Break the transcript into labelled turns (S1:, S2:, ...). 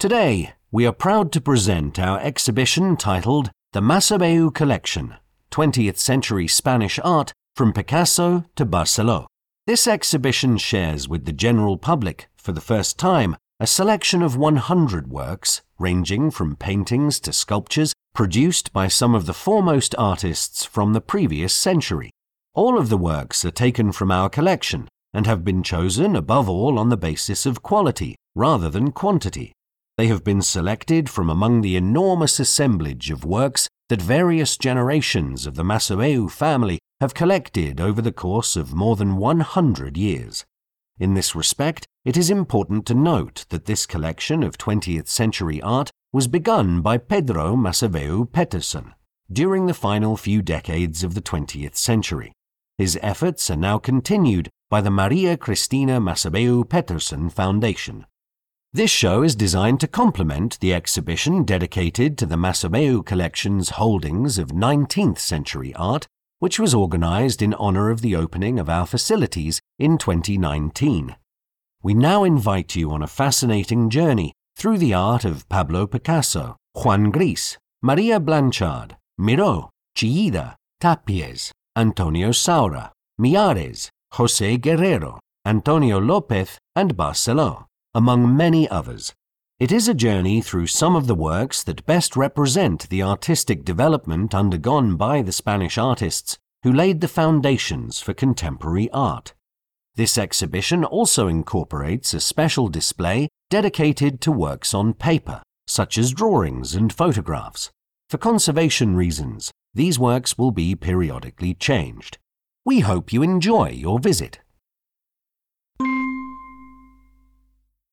S1: Today, we are proud to present our exhibition titled The Macabeu Collection, 20th Century Spanish Art from Picasso to Barceló. This exhibition shares with the general public, for the first time, a selection of 100 works, ranging from paintings to sculptures, produced by some of the foremost artists from the previous century. All of the works are taken from our collection and have been chosen above all on the basis of quality rather than quantity. They have been selected from among the enormous assemblage of works that various generations of the Macabeu family have collected over the course of more than 100 years. In this respect, it is important to note that this collection of 20th century art was begun by Pedro Macabeu Petersen during the final few decades of the 20th century. His efforts are now continued by the Maria Cristina Macabeu Petersen Foundation. This show is designed to complement the exhibition dedicated to the Macabeu collection's holdings of 19th century art, which was organized in honor of the opening of our facilities in 2019. We now invite you on a fascinating journey through the art of Pablo Picasso, Juan Gris, Maria Blanchard, Miró, Chillida, Tapies, Antonio Saura, Millares, José Guerrero, Antonio López, and Barceló, among many others. It is a journey through some of the works that best represent the artistic development undergone by the Spanish artists who laid the foundations for contemporary art. This exhibition also incorporates a special display dedicated to works on paper, such as drawings and photographs. For conservation reasons, these works will be periodically changed. We hope you enjoy your visit.